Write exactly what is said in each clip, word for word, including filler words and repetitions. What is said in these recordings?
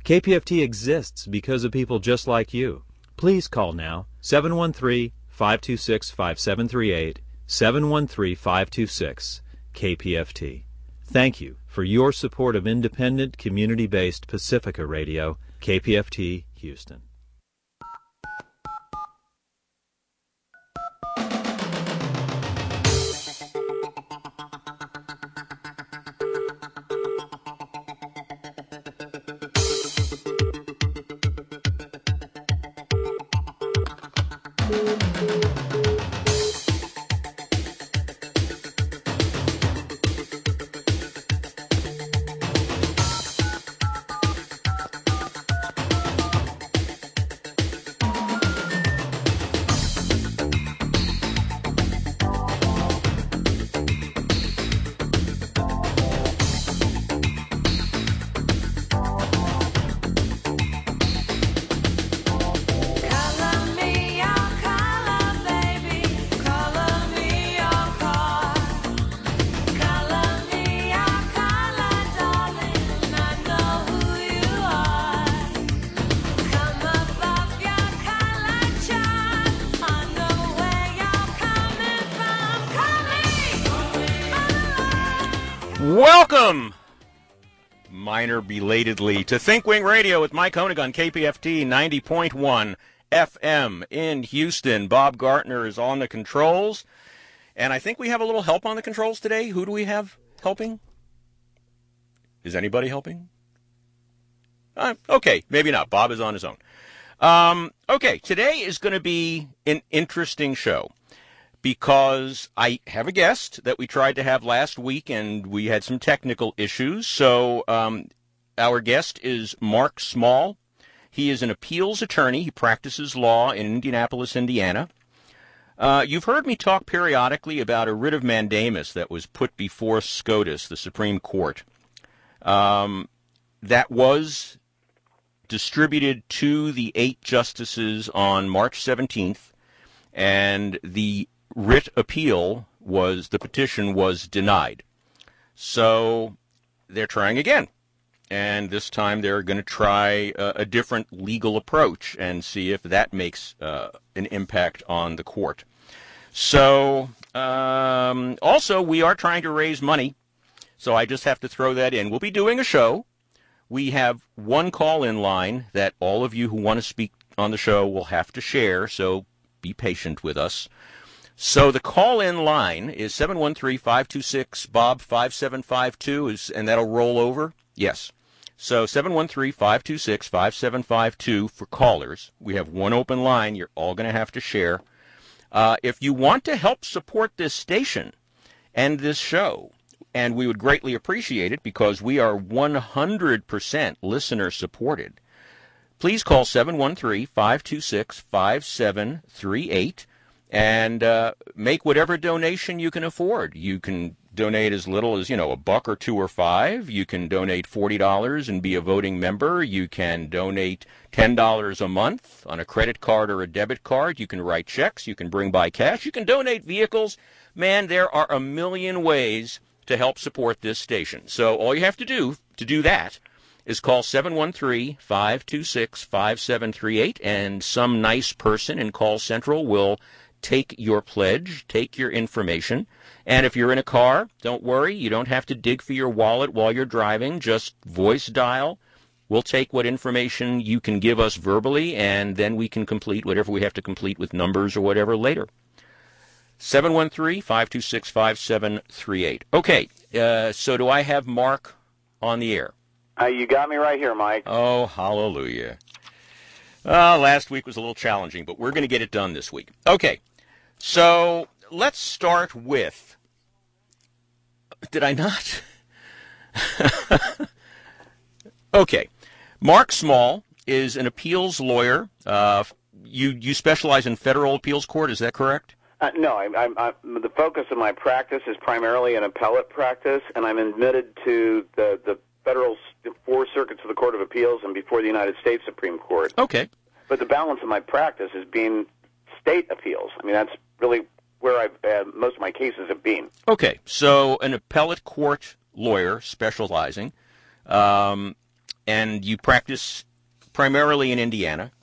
K P F T exists because of people just like you. Please call now, seven one three, five two six, five seven three eight, seven one three, five two six, K P F T. Thank you for your support of independent, community-based Pacifica Radio, K P F T, Houston. Welcome, minor belatedly, to Think Wing Radio with Mike Honig on K P F T ninety point one F M in Houston. Bob Gartner is on the controls, and I think we have a little help on the controls today. Who do we have helping? Is anybody helping? Uh, okay, maybe not. Bob is on his own. Um, okay, today is going to be an interesting show, because I have a guest that we tried to have last week, and we had some technical issues. So um, our guest is Mark Small. He is an appeals attorney. He practices law in Indianapolis, Indiana. Uh, you've heard me talk periodically about a writ of mandamus that was put before SCOTUS, the Supreme Court. Um, that was distributed to the eight justices on March seventeenth, and the writ appeal was, the petition was denied. So they're trying again. And this time they're going to try a, a different legal approach and see if that makes uh, an impact on the court. So um, also we are trying to raise money. So I just have to throw that in. We'll be doing a show. We have one call-in line that all of you who want to speak on the show will have to share. So be patient with us. So the call-in line is seven one three, five two six, B O B five seven five two, is, and that'll roll over? Yes. So seven one three, five two six, five seven five two for callers. We have one open line. You're all going to have to share. Uh, if you want to help support this station and this show, and we would greatly appreciate it because we are one hundred percent listener-supported, please call seven one three, five two six, five seven three eight. And uh, make whatever donation you can afford. You can donate as little as, you know, a buck or two or five. You can donate forty dollars and be a voting member. You can donate ten dollars a month on a credit card or a debit card. You can write checks. You can bring by cash. You can donate vehicles. Man, there are a million ways to help support this station. So all you have to do to do that is call seven one three, five two six, five seven three eight, and some nice person in Call Central will take your pledge, take your information, and if you're in a car, don't worry, you don't have to dig for your wallet while you're driving, just voice dial. We'll take what information you can give us verbally, and then we can complete whatever we have to complete with numbers or whatever later. seven one three, five two six, five seven three eight. Okay, uh, so do I have Mark on the air? Uh, you got me right here, Mike. Oh, hallelujah. Uh, last week was a little challenging, but we're going to get it done this week. Okay. So let's start with, did I not? Okay. Mark Small is an appeals lawyer. Uh, you you specialize in federal appeals court, is that correct? Uh, no, I, I, I, the focus of my practice is primarily an appellate practice, and I'm admitted to the, the federal four circuits of the Court of Appeals and before the United States Supreme Court. Okay. But the balance of my practice is being state appeals. I mean, that's really where I've, uh, most of my cases have been. Okay, so an appellate court lawyer specializing. Um, and you practice primarily in Indiana.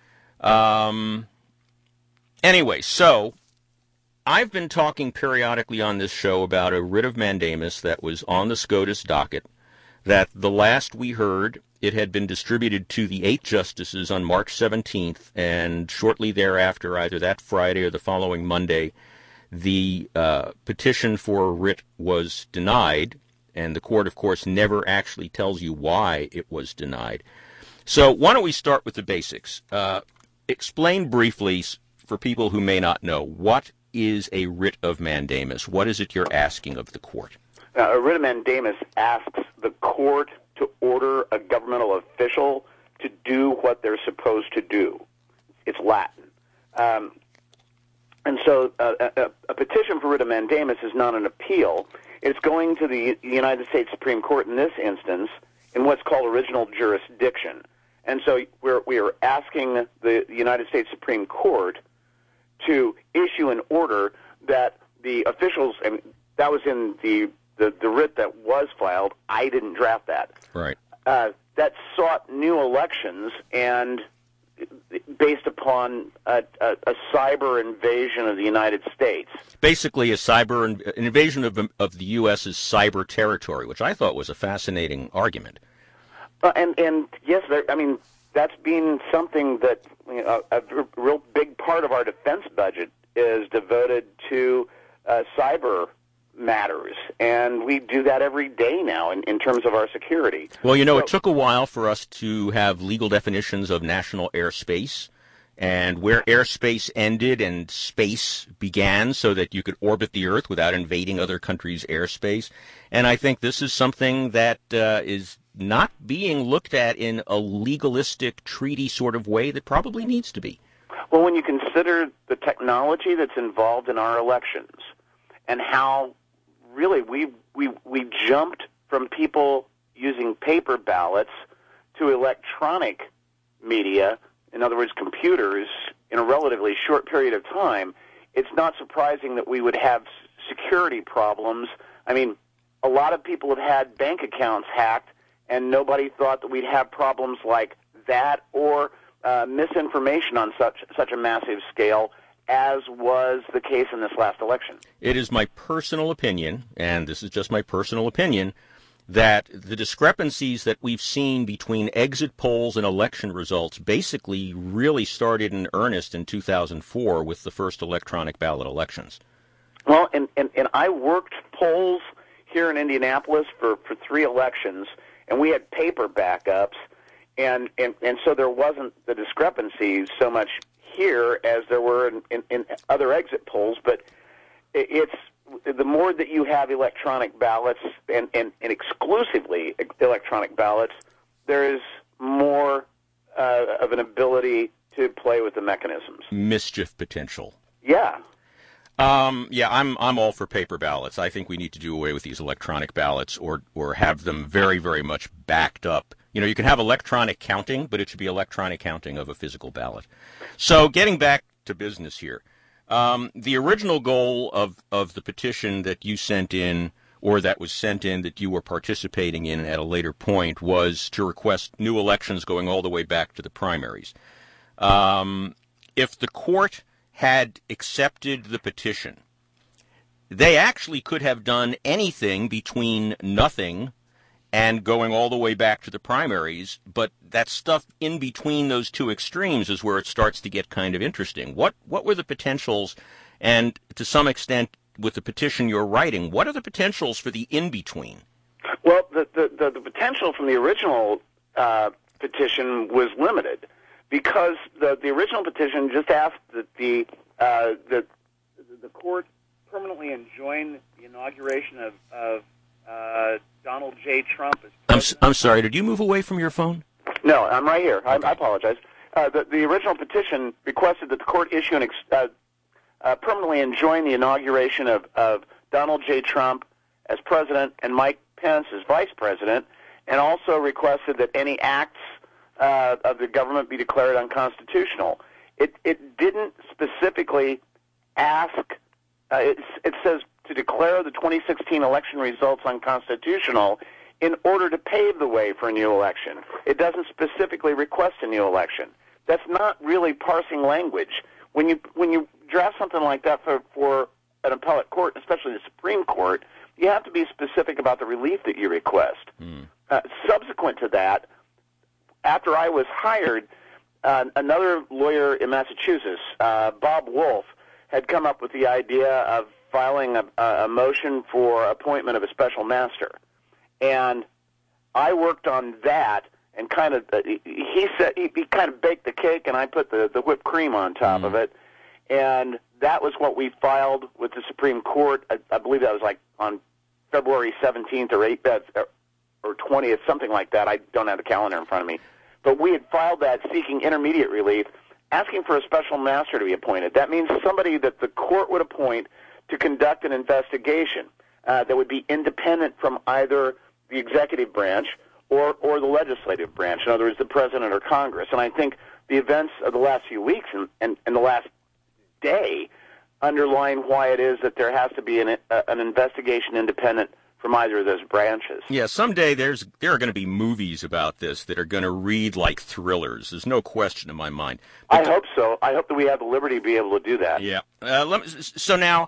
Um, anyway, so I've been talking periodically on this show about a writ of mandamus that was on the SCOTUS docket, that the last we heard, it had been distributed to the eight justices on March seventeenth, and shortly thereafter, either that Friday or the following Monday, the uh, petition for a writ was denied, and the court, of course, never actually tells you why it was denied. So why don't we start with the basics? Uh, explain briefly, for people who may not know, what is a writ of mandamus? What is it you're asking of the court? Now, a writ of mandamus asks the court to order a governmental official to do what they're supposed to do. It's Latin. Um, and so uh, a, a petition for writ of mandamus is not an appeal. It's going to the United States Supreme Court in this instance in what's called original jurisdiction. And so we're, we are asking the United States Supreme Court to issue an order that the officials, and that was in the, the, the writ that was filed. I didn't draft that. Right. Uh, that sought new elections and based upon a, a, a cyber invasion of the United States. Basically, a cyber an invasion of, of the U S.'s cyber territory, which I thought was a fascinating argument. Uh, and, and yes, there, I mean, that's been something that you know, a, a real big part of our defense budget is devoted to uh, cyber matters, and we do that every day now in, in terms of our security. Well, you know, so, it took a while for us to have legal definitions of national airspace, and where airspace ended and space began so that you could orbit the Earth without invading other countries' airspace. And I think this is something that uh, is not being looked at in a legalistic treaty sort of way that probably needs to be. Well, when you consider the technology that's involved in our elections and how really we we we jumped from people using paper ballots to electronic media, in other words, computers, in a relatively short period of time, it's not surprising that we would have security problems. I mean, a lot of people have had bank accounts hacked, and nobody thought that we'd have problems like that or uh, misinformation on such such a massive scale, as was the case in this last election. It is my personal opinion, and this is just my personal opinion, that the discrepancies that we've seen between exit polls and election results basically really started in earnest in two thousand four with the first electronic ballot elections. Well, and, and, and I worked polls here in Indianapolis for, for three elections, and we had paper backups, and, and, and so there wasn't the discrepancies so much here as there were in, in, in other exit polls, but it's the more that you have electronic ballots and, and, and exclusively electronic ballots, there is more uh, of an ability to play with the mechanisms. Mischief potential. Yeah. Um, yeah, I'm I'm all for paper ballots. I think we need to do away with these electronic ballots or or have them very, very much backed up. You know, you can have electronic counting, but it should be electronic counting of a physical ballot. So getting back to business here, um, the original goal of, of the petition that you sent in or that was sent in that you were participating in at a later point was to request new elections going all the way back to the primaries. Um, if the court had accepted the petition, they actually could have done anything between nothing and going all the way back to the primaries, but that stuff in between those two extremes is where it starts to get kind of interesting. What what were the potentials, and to some extent with the petition you're writing, what are the potentials for the in-between? Well, the, the, the, the potential from the original uh, petition was limited because the, the original petition just asked that the, uh, the, the court permanently enjoin the inauguration of, of uh, Donald J. Trump as president. I'm, I'm sorry, did you move away from your phone? No, I'm right here. I, Okay. I apologize. Uh, the, the original petition requested that the court issue an ex, uh, uh, permanently enjoin the inauguration of, of Donald J. Trump as president and Mike Pence as vice president, and also requested that any acts uh, of the government be declared unconstitutional. It, it didn't specifically ask, uh, it, it says to declare the twenty sixteen election results unconstitutional in order to pave the way for a new election. It doesn't specifically request a new election. That's not really parsing language. When you when you draft something like that for, for an appellate court, especially the Supreme Court, you have to be specific about the relief that you request. Mm. Uh, subsequent to that, after I was hired, uh, another lawyer in Massachusetts, uh, Bob Wolf, had come up with the idea of filing a, a motion for appointment of a special master. And I worked on that, and kind of, uh, he said, he, he kind of baked the cake, and I put the, the whipped cream on top mm. of it. And that was what we filed with the Supreme Court. I, I believe that was like on February seventeenth or eighth or twentieth, something like that. I don't have the calendar in front of me. But we had filed that seeking intermediate relief, asking for a special master to be appointed. That means somebody that the court would appoint to conduct an investigation uh, that would be independent from either the executive branch or, or the legislative branch, in other words, the president or Congress. And I think the events of the last few weeks and, and, and the last day underline why it is that there has to be an, uh, an investigation independent from either of those branches. Yeah, someday there's there are going to be movies about this that are going to read like thrillers. There's no question in my mind. But I the, hope so. I hope that we have the liberty to be able to do that. Yeah. Uh, let me, so now,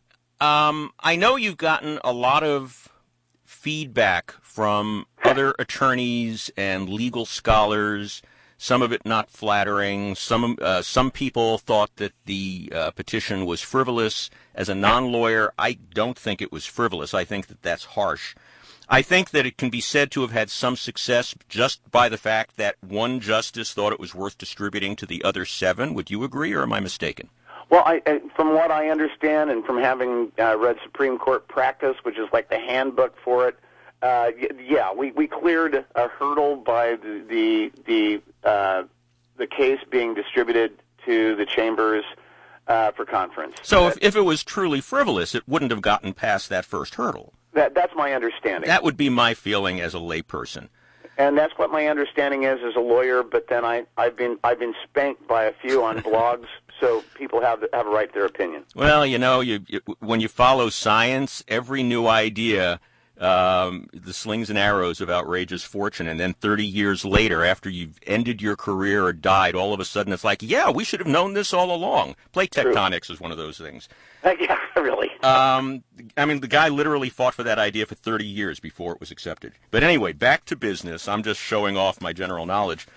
um, I know you've gotten a lot of feedback from other attorneys and legal scholars, some of it not flattering. Some uh, some people thought that the uh, petition was frivolous. As a non-lawyer, I don't think it was frivolous. I think that that's harsh. I think that it can be said to have had some success just by the fact that one justice thought it was worth distributing to the other seven. Would you agree, or am I mistaken? Well, I, I, from what I understand and from having uh, read Supreme Court practice, which is like the handbook for it, uh, yeah, we, we cleared a hurdle by the the the, uh, the case being distributed to the chambers uh, for conference. So if, if it was truly frivolous, it wouldn't have gotten past that first hurdle. That that's my understanding. That would be my feeling as a layperson. And that's what my understanding is as a lawyer. But then I I've been I've been spanked by a few on blogs, so people have have a right to their opinion. Well, you know, you, you when you follow science, every new idea, um, the slings and arrows of outrageous fortune, and then thirty years later, after you've ended your career or died, all of a sudden it's like, yeah, we should have known this all along. Plate tectonics is one of those things. Uh, yeah, really. um, I mean, the guy literally fought for that idea for thirty years before it was accepted. But anyway, back to business. I'm just showing off my general knowledge.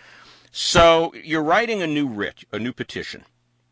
So you're writing a new writ, a new petition.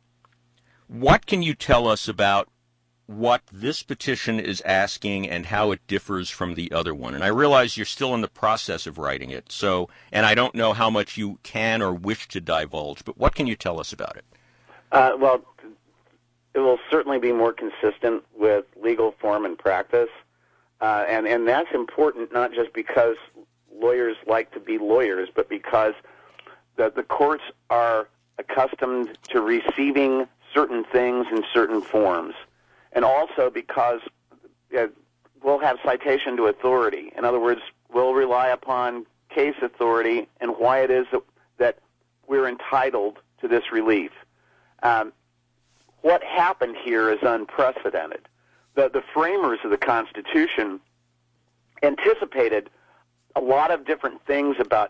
What can you tell us about what this petition is asking and how it differs from the other one? And I realize you're still in the process of writing it, so and I don't know how much you can or wish to divulge, but what can you tell us about it? Uh, well, it will certainly be more consistent with legal form and practice, uh, and, and that's important not just because lawyers like to be lawyers, but because the, the courts are accustomed to receiving certain things in certain forms. And also because uh, we'll have citation to authority. In other words, we'll rely upon case authority and why it is that, that we're entitled to this relief. Um, what happened here is unprecedented. The, the framers of the Constitution anticipated a lot of different things about,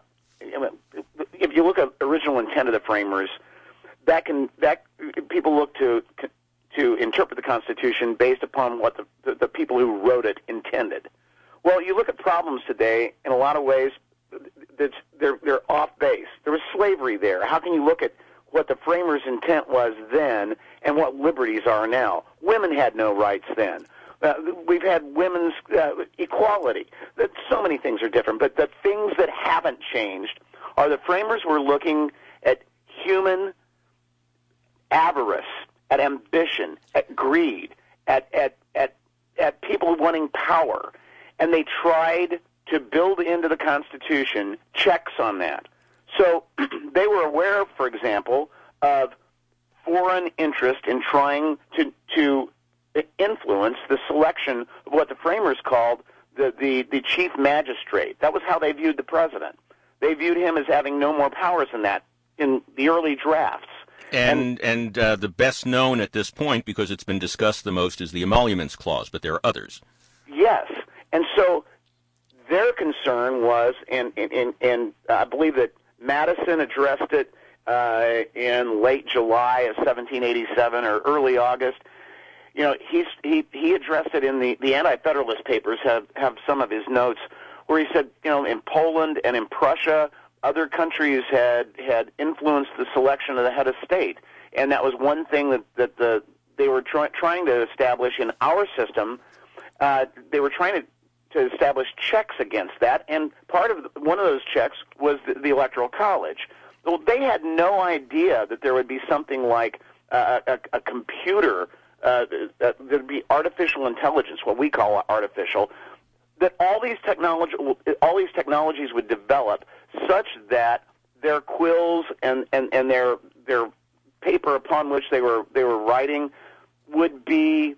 if you look at the original intent of the framers, that can that people look to to interpret the Constitution based upon what the, the, the people who wrote it intended. Well, you look at problems today, in a lot of ways, they're, they're off base. There was slavery there. How can you look at what the framers' intent was then and what liberties are now? Women had no rights then. Uh, we've had women's uh, equality. That so many things are different, but the things that haven't changed are the framers were looking at human avarice, at ambition, at greed, at, at, at, at people wanting power. And they tried to build into the Constitution checks on that. So they were aware, for example, of foreign interest in trying to, to influence the selection of what the framers called the, the, the chief magistrate. That was how they viewed the president. They viewed him as having no more powers than that in the early drafts. And and uh, the best known at this point, because it's been discussed the most, is the Emoluments Clause, but there are others. Yes. And so their concern was, and, and, and, and I believe that Madison addressed it uh, in late July of seventeen eighty-seven or early August. You know, he's, he he addressed it in the, the Anti-Federalist Papers, have, have some of his notes, where he said, you know, in Poland and in Prussia, other countries had, had influenced the selection of the head of state. And that was one thing that, that the they were try, trying to establish in our system. Uh, they were trying to, to establish checks against that, and part of the, one of those checks was the, the Electoral College. Well, they had no idea that there would be something like uh, a, a computer, uh, uh, there'd be artificial intelligence, what we call artificial, that all these technology, all these technologies would develop such that their quills and, and, and their their paper upon which they were they were writing would be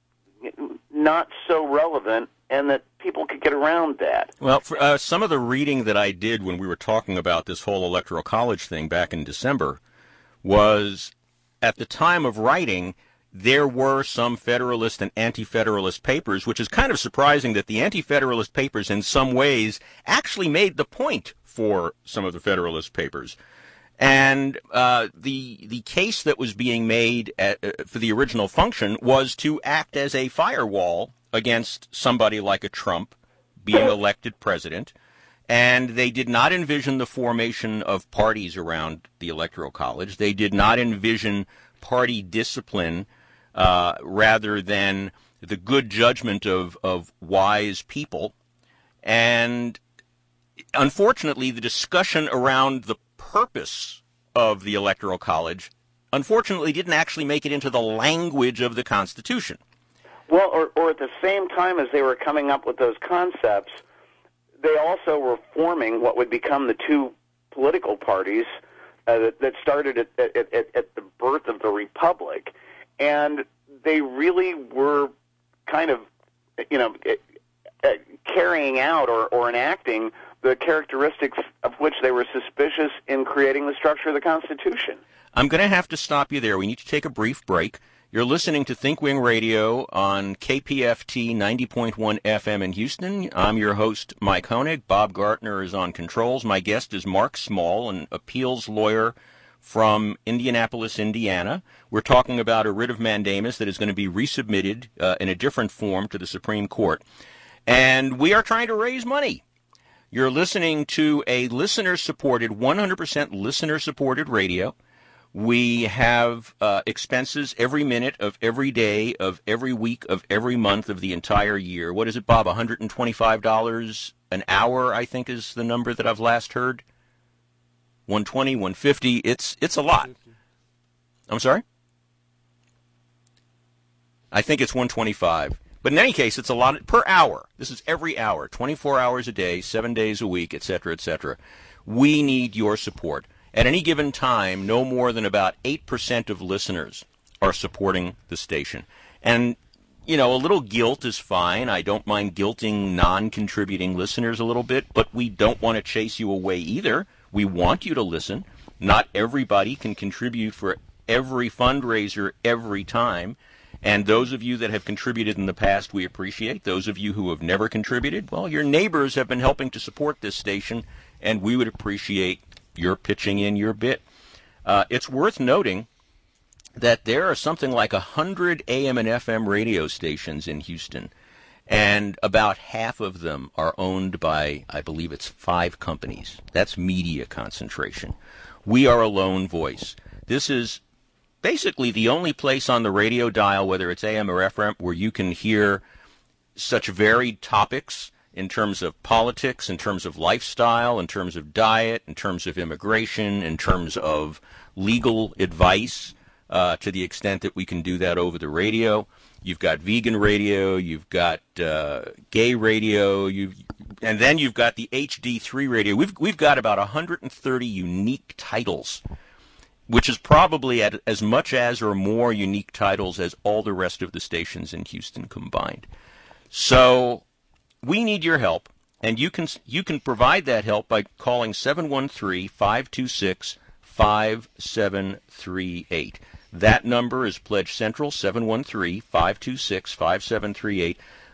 not so relevant, and that people could get around that. Well, for, uh, some of the reading that I did when we were talking about this whole Electoral College thing back in December was, at the time of writing, there were some Federalist and Anti-Federalist papers, which is kind of surprising that the Anti-Federalist papers in some ways actually made the point for some of the Federalist papers. And uh, the the case that was being made at, uh, for the original function was to act as a firewall against somebody like a Trump being elected president. And they did not envision the formation of parties around the Electoral College. They did not envision party discipline uh, rather than the good judgment of, of wise people. And unfortunately, the discussion around the purpose of the Electoral College, unfortunately, didn't actually make it into the language of the Constitution. Well, or, or at the same time as they were coming up with those concepts, they also were forming what would become the two political parties uh, that, that started at, at, at, at the birth of the Republic. And they really were kind of, you know, uh, carrying out or, or enacting the characteristics of which they were suspicious in creating the structure of the Constitution. I'm going to have to stop you there. We need to take a brief break. You're listening to ThinkWing Radio on K P F T ninety point one F M in Houston. I'm your host, Mike Honig. Bob Gartner is on controls. My guest is Mark Small, an appeals lawyer from Indianapolis, Indiana. We're talking about a writ of mandamus that is going to be resubmitted uh, in a different form to the Supreme Court. And we are trying to raise money. You're listening to a listener-supported, one hundred percent listener-supported radio. We have uh, expenses every minute of every day of every week of every month of the entire year. What is it, Bob, one hundred twenty-five dollars an hour, I think is the number that I've last heard? one twenty, one fifty, it's it's a lot. I'm sorry? I think it's one twenty-five. But in any case, it's a lot per hour. This is every hour, twenty-four hours a day, seven days a week, et cetera, et cetera. We need your support. At any given time, no more than about eight percent of listeners are supporting the station. And, you know, a little guilt is fine. I don't mind guilting non-contributing listeners a little bit, but we don't want to chase you away either. We want you to listen. Not everybody can contribute for every fundraiser every time. And those of you that have contributed in the past, we appreciate. Those of you who have never contributed, well, your neighbors have been helping to support this station, and we would appreciate your pitching in your bit. Uh, it's worth noting that there are something like one hundred A M and F M radio stations in Houston, and about half of them are owned by, I believe it's five companies. That's media concentration. We are a lone voice. This is basically the only place on the radio dial, whether it's A M or F M, where you can hear such varied topics in terms of politics, in terms of lifestyle, in terms of diet, in terms of immigration, in terms of legal advice, uh, to the extent that we can do that over the radio. You've got vegan radio, you've got uh, gay radio, you've, and then you've got the H D three radio. We've we've got about one hundred thirty unique titles, which is probably at as much as or more unique titles as all the rest of the stations in Houston combined. So we need your help, and you can you can provide that help by calling seven one three, five two six, five seven three eight. That number is Pledge Central, seven one three, five two six, five seven three eight.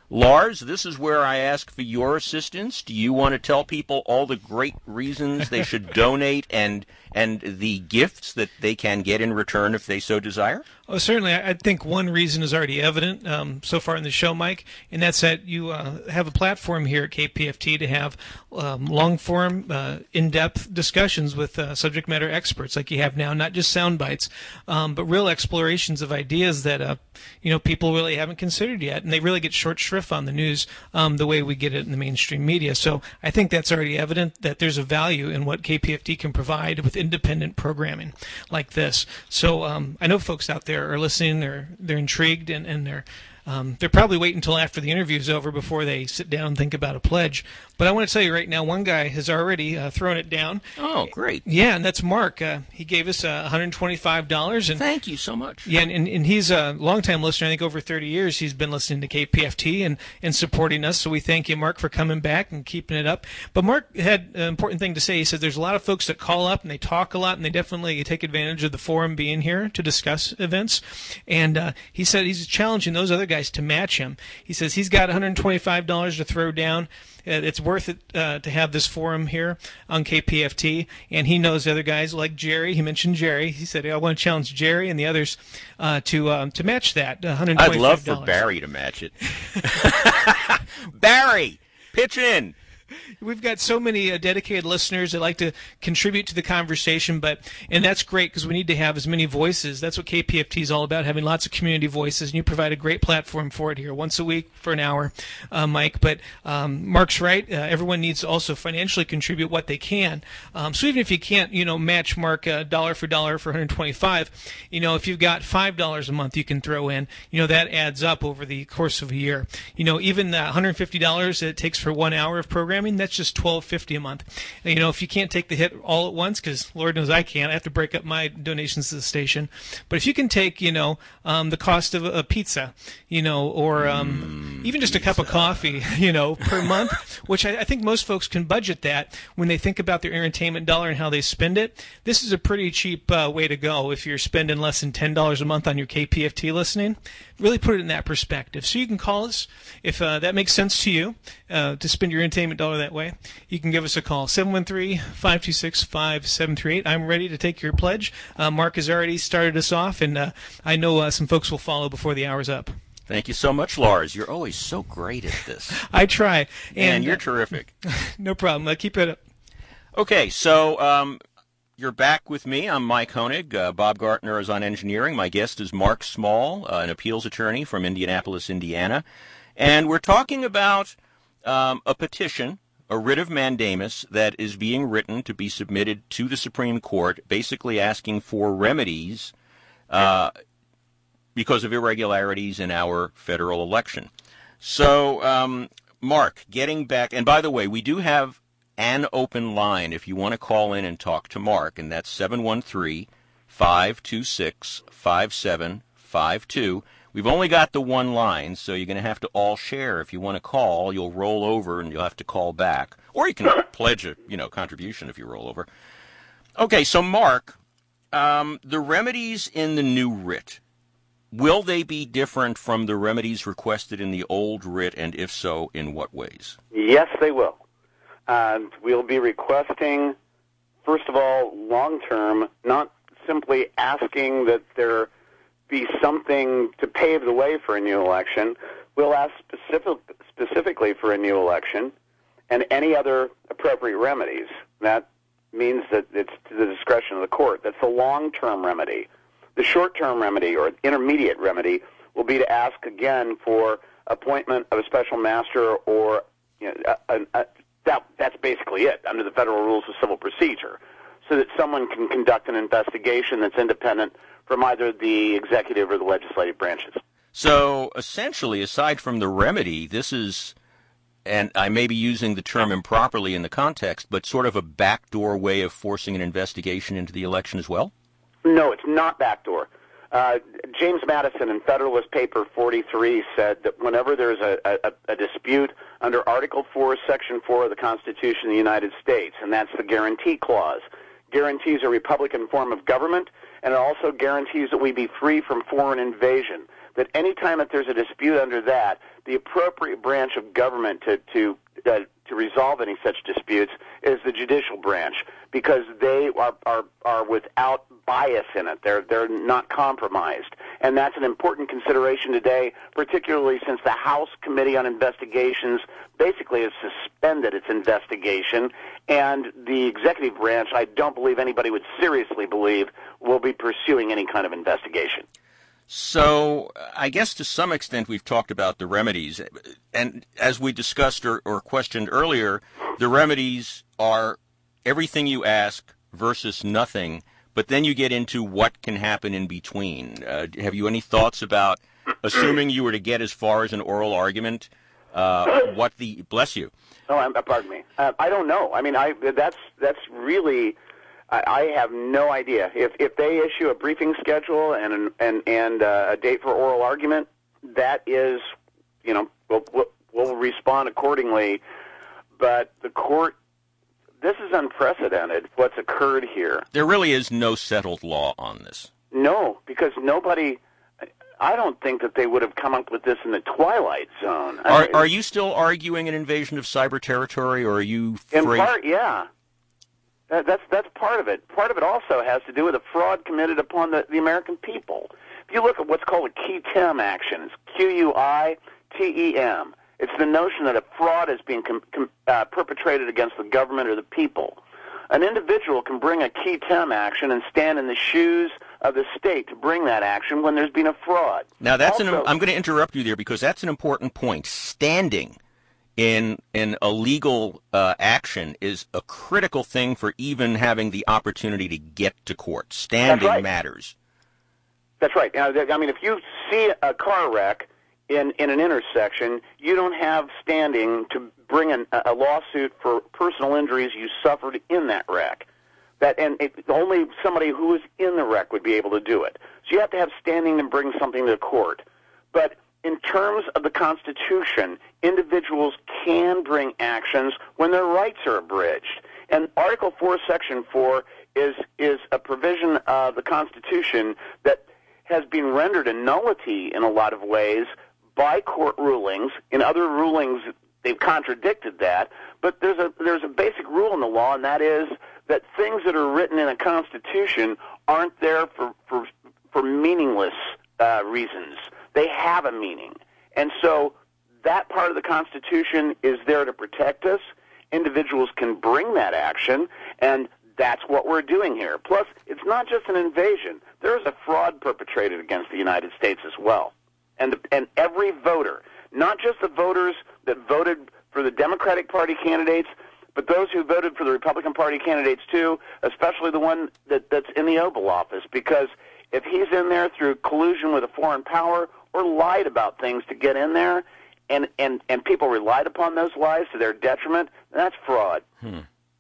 Lars, this is where I ask for your assistance. Do you want to tell people all the great reasons they should donate and and the gifts that they can get in return if they so desire? Oh, certainly. I think one reason is already evident um, so far in the show, Mike, and that's that you uh, have a platform here at K P F T to have um, long-form, uh, in-depth discussions with uh, subject matter experts like you have now, not just sound bites, um, but real explorations of ideas that uh, you know people really haven't considered yet, and they really get short shrift on the news um, the way we get it in the mainstream media. So I think that's already evident that there's a value in what K P F T can provide with independent programming like this. So um, I know folks out there are listening, they're they're intrigued, and, and they're um, they're probably waiting until after the interview is over before they sit down and think about a pledge. But I want to tell you right now, one guy has already uh, thrown it down. Oh, great. Yeah, and that's Mark. Uh, he gave us uh, one hundred twenty-five dollars. And, Thank you so much. Yeah, and, and, and he's a longtime listener. I think over thirty years he's been listening to K P F T and, and supporting us. So we thank you, Mark, for coming back and keeping it up. But Mark had an important thing to say. He said there's a lot of folks that call up and they talk a lot, and they definitely take advantage of the forum being here to discuss events. And uh, he said he's challenging those other guys to match him. He says he's got one hundred twenty-five dollars to throw down. It's worth it uh, to have this forum here on K P F T, and he knows other guys like Jerry. He mentioned Jerry. He said, I want to challenge Jerry and the others uh, to uh, to match that one hundred twenty-five dollars. I'd love for Barry to match it. Barry, pitch in. We've got so many uh, dedicated listeners that like to contribute to the conversation, but and that's great because we need to have as many voices. That's what K P F T is all about, having lots of community voices, and you provide a great platform for it here once a week for an hour, uh, Mike. But um, Mark's right. Uh, everyone needs to also financially contribute what they can. Um, so even if you can't, you know, match Mark uh, dollar for dollar for one hundred twenty-five, you know, if you've got five dollars a month you can throw in, you know, that adds up over the course of a year. You know, even the one hundred fifty dollars that it takes for one hour of programming, that's just twelve fifty a month. And, you know, if you can't take the hit all at once, because Lord knows I can't, I have to break up my donations to the station. But if you can take, you know, um, the cost of a, a pizza, you know, or um, mm, even just pizza. a cup of coffee, you know, per month, which I, I think most folks can budget that when they think about their entertainment dollar and how they spend it. This is a pretty cheap uh, way to go if you're spending less than ten dollars a month on your K P F T listening. Really put it in that perspective. So you can call us if uh, that makes sense to you uh, to spend your entertainment dollar that way. You can give us a call, seven one three, five two six, five seven three eight. I'm ready to take your pledge. Uh, Mark has already started us off, and uh, I know uh, some folks will follow before the hour's up. Thank you so much, Lars. You're always so great at this. I try. And, and you're uh, terrific. No problem. Uh, keep it up. Okay, so um, you're back with me. I'm Mike Honig. Uh, Bob Gartner is on engineering. My guest is Mark Small, uh, an appeals attorney from Indianapolis, Indiana. And we're talking about um, a petition, a writ of mandamus that is being written to be submitted to the Supreme Court, basically asking for remedies uh, because of irregularities in our federal election. So, um, Mark, getting back, and by the way, we do have an open line if you want to call in and talk to Mark, and that's seven one three, five two six, five seven five two. We've only got the one line, so you're going to have to all share. If you want to call, you'll roll over and you'll have to call back. Or you can pledge a you know contribution if you roll over. Okay, so Mark, um, the remedies in the new writ, will they be different from the remedies requested in the old writ, and if so, in what ways? Yes, they will. Uh, we'll be requesting, first of all, long-term, not simply asking that there be something to pave the way for a new election. We'll ask specific, specifically for a new election and any other appropriate remedies. That means that it's to the discretion of the court. That's the long-term remedy. The short-term remedy or intermediate remedy will be to ask again for appointment of a special master or you know, a, a, a, that, that's basically it under the Federal Rules of Civil Procedure, so that someone can conduct an investigation that's independent from either the executive or the legislative branches. So essentially, aside from the remedy, this is, and I may be using the term improperly in the context, but sort of a backdoor way of forcing an investigation into the election as well? No, it's not backdoor. Uh, James Madison in Federalist Paper forty-three said that whenever there's a, a, a dispute under Article four, Section four of the Constitution of the United States, and that's the Guarantee Clause, guarantees a republican form of government, and it also guarantees that we be free from foreign invasion, that any time that there's a dispute under that, the appropriate branch of government to to uh, to resolve any such disputes is the judicial branch, because they are are are without bias in it. They're they're not compromised, and that's an important consideration today, particularly since the House Committee on Investigations basically has suspended its investigation, and the executive branch, I don't believe anybody would seriously believe, will be pursuing any kind of investigation. So I guess to some extent we've talked about the remedies, and as we discussed or, or questioned earlier, the remedies are everything you ask versus nothing, but then you get into what can happen in between. Uh, have you any thoughts about, assuming you were to get as far as an oral argument, uh, what the, bless you. Oh, I'm, pardon me. Uh, I don't know. I mean, I that's that's really, I, I have no idea. If if they issue a briefing schedule and an, and and uh, a date for oral argument, that is, you know, we'll, we'll we'll respond accordingly. But the court, this is unprecedented. What's occurred here? There really is no settled law on this. No, because nobody. I don't think that they would have come up with this in the Twilight Zone. I Are mean, are you still arguing an invasion of cyber territory, or are you in free? part, yeah. That, that's that's part of it. Part of it also has to do with a fraud committed upon the, the American people. If you look at what's called a Q-Tem action, it's Q U I T E M. It's the notion that a fraud is being com, com, uh, perpetrated against the government or the people. An individual can bring a Q-Tem action and stand in the shoes of the state to bring that action when there's been a fraud. Now, that's also, an, I'm going to interrupt you there because that's an important point. Standing in in a legal uh, action is a critical thing for even having the opportunity to get to court. Standing right. matters. That's right. Now, I mean, if you see a car wreck in, in an intersection, you don't have standing to bring an, a lawsuit for personal injuries you suffered in that wreck. That and it, only somebody who was in the wreck would be able to do it. So you have to have standing to bring something to court. But in terms of the Constitution, individuals can bring actions when their rights are abridged. And Article four, Section four is is a provision of the Constitution that has been rendered a nullity in a lot of ways by court rulings. In other rulings, they've contradicted that. But there's a there's a basic rule in the law, and that is that things that are written in a Constitution aren't there for for, for meaningless uh, reasons. They have a meaning. And so that part of the Constitution is there to protect us. Individuals can bring that action, and that's what we're doing here. Plus, it's not just an invasion. There is a fraud perpetrated against the United States as well. And, the, and every voter, not just the voters that voted for the Democratic Party candidates, but those who voted for the Republican Party candidates too, especially the one that, that's in the Oval Office, because if he's in there through collusion with a foreign power or lied about things to get in there, and, and, and people relied upon those lies to their detriment, that's fraud. Hmm.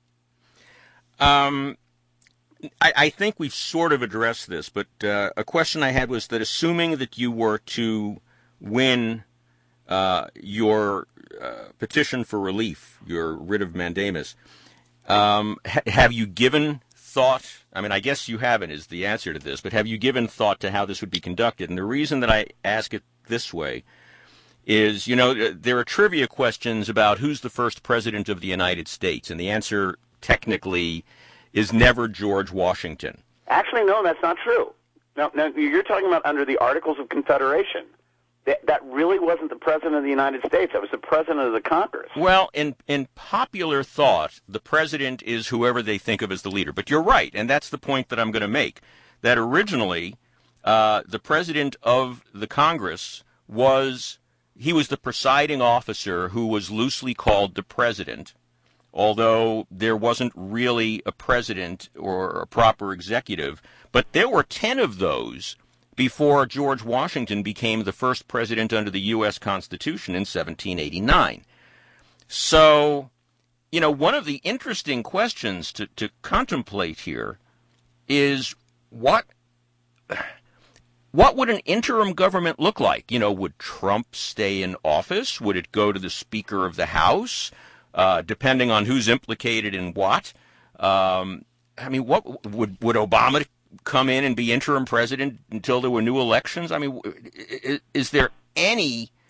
Um, I, I think we've sort of addressed this, but uh, a question I had was that assuming that you were to win uh, your uh, petition for relief, your writ of mandamus, um, ha- have you given thought, I mean, I guess you haven't is the answer to this, but have you given thought to how this would be conducted? And the reason that I ask it this way is, you know, there are trivia questions about who's the first president of the United States, and the answer technically is never George Washington. Actually, no, that's not true. No, no, you're talking about under the Articles of Confederation. That, that really wasn't the President of the United States. That was the President of the Congress. Well, in in popular thought, the President is whoever they think of as the leader. But you're right, and that's the point that I'm going to make, that originally uh, the President of the Congress was, he was the presiding officer who was loosely called the President, although there wasn't really a president or a proper executive. But there were ten of those before George Washington became the first president under the U S Constitution in seventeen eighty-nine. So, you know, one of the interesting questions to, to contemplate here is what what would an interim government look like? You know, would Trump stay in office? Would it go to the Speaker of the House? Uh, depending on who's implicated in what. Um, I mean, what would would Obama come in and be interim president until there were new elections? I mean, is, is there any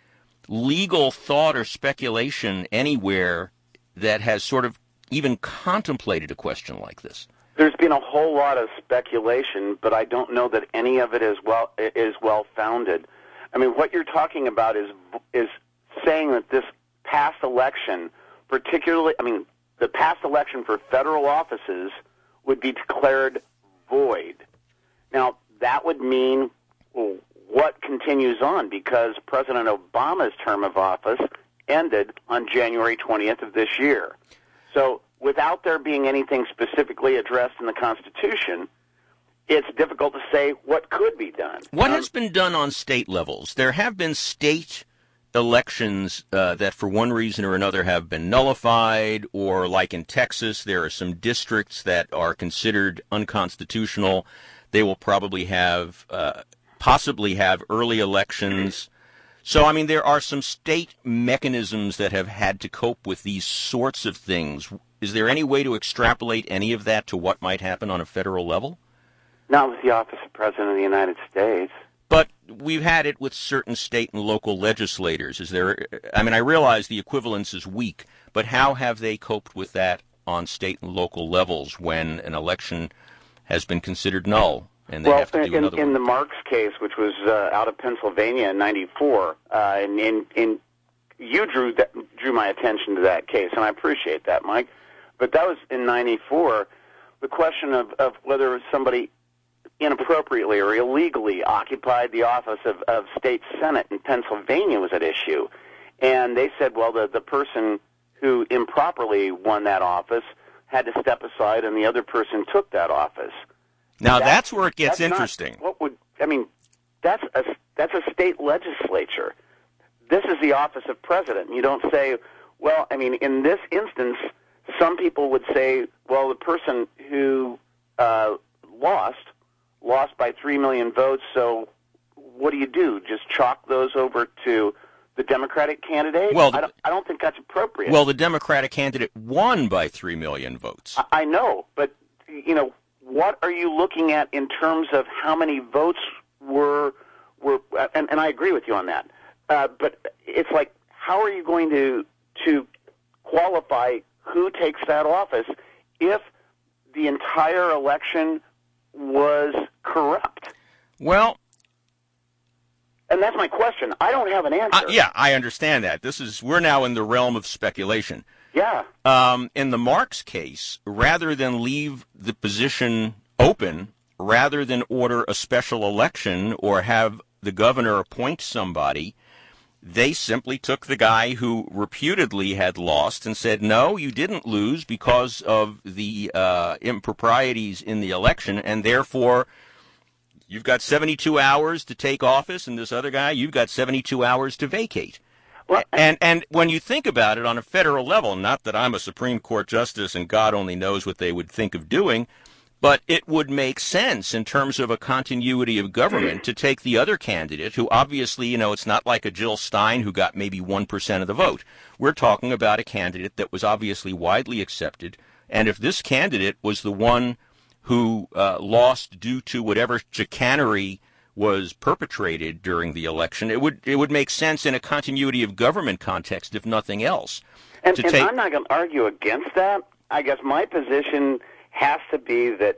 legal thought or speculation anywhere that has sort of even contemplated a question like this? There's been a whole lot of speculation, but I don't know that any of it is well is well founded. I mean, what you're talking about is is saying that this past election, particularly, I mean, the past election for federal offices would be declared void. Now, that would mean, well, what continues on, because President Obama's term of office ended on January twentieth of this year. So without there being anything specifically addressed in the Constitution, it's difficult to say what could be done. What um, has been done on state levels? There have been state elections uh, that for one reason or another have been nullified, or like in Texas, there are some districts that are considered unconstitutional. They will probably have, uh, possibly have early elections. So, I mean, there are some state mechanisms that have had to cope with these sorts of things. Is there any way to extrapolate any of that to what might happen on a federal level? Not with the office of President of the United States. But we've had it with certain state and local legislators. Is there, I mean, I realize the equivalence is weak, but how have they coped with that on state and local levels when an election has been considered null and they well, have to do in, another in one? the Marks case, which was uh, out of Pennsylvania in ninety-four, uh, and, and, and you drew that, drew my attention to that case, and I appreciate that, Mike. But that was in ninety-four. The question of, of whether somebody inappropriately or illegally occupied the office of, of state senate in Pennsylvania was at issue. And they said, well, the, the person who improperly won that office had to step aside, and the other person took that office. Now, that's, that's where it gets that's interesting. Not, what would I mean, that's a, that's a state legislature. This is the office of president. You don't say, well, I mean, in this instance, some people would say, well, the person who uh, lost lost by three million votes, so what do you do? Just chalk those over to the Democratic candidate? Well, the, I, don't, I don't think that's appropriate. Well, the Democratic candidate won by three million votes. I, I know, but, you know, what are you looking at in terms of how many votes were, were and, and I agree with you on that, uh, but it's like, how are you going to to qualify who takes that office if the entire election was corrupt? Well, and that's my question. I don't have an answer. uh, yeah, I understand that. This is we're now in the realm of speculation. Yeah. Um, in the Marks case, rather than leave the position open, rather than order a special election or have the governor appoint somebody, they simply took the guy who reputedly had lost and said, no, you didn't lose because of the uh, improprieties in the election, and therefore you've got seventy-two hours to take office, and this other guy, you've got seventy-two hours to vacate. Well, and and when you think about it on a federal level, not that I'm a Supreme Court justice and God only knows what they would think of doing, but it would make sense in terms of a continuity of government to take the other candidate who obviously, you know, it's not like a Jill Stein who got maybe one percent of the vote. We're talking about a candidate that was obviously widely accepted. And if this candidate was the one who uh, lost due to whatever chicanery was perpetrated during the election, it would it would make sense in a continuity of government context, if nothing else. And, to and take... I'm not going to argue against that. I guess my position has to be that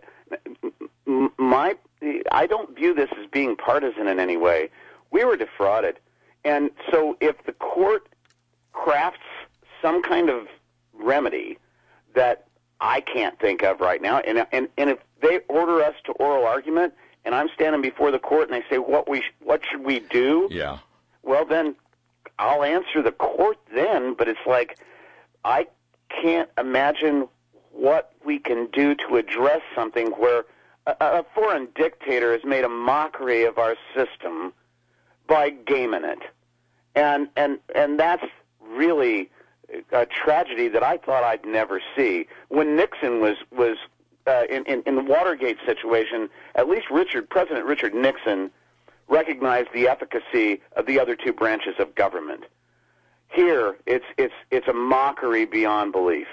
my I don't view this as being partisan in any way. We were defrauded. And so if the court crafts some kind of remedy that I can't think of right now, and and, and if they order us to oral argument, and I'm standing before the court and they say, what we sh- what should we do? Yeah. Well, then I'll answer the court then, but it's like I can't imagine what we can do to address something where a, a foreign dictator has made a mockery of our system by gaming it. And and and that's really a tragedy that I thought I'd never see. When Nixon was was uh, in, in in the Watergate situation, at least Richard President Richard Nixon recognized the efficacy of the other two branches of government. Here, it's it's it's a mockery beyond belief.